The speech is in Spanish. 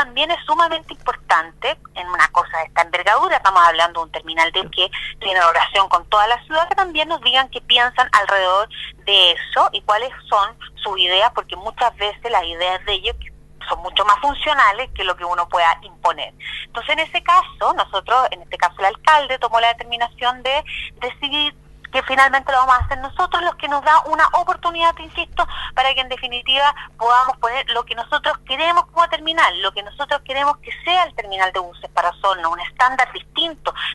también es sumamente importante en una cosa de esta envergadura. Estamos hablando de un terminal de que tiene relación con toda la ciudad, que también nos digan qué piensan alrededor de eso y cuáles son sus ideas, porque muchas veces las ideas de ellos son mucho más funcionales que lo que uno pueda imponer. Entonces, en ese caso, nosotros, en este caso el alcalde, tomó la determinación de decidir que finalmente lo vamos a hacer nosotros, los que nos da una oportunidad, te insisto, para que en definitiva podamos poner lo que nosotros queremos como terminal, lo que nosotros queremos que sea el terminal de buses para Osorno, un estándar distinto,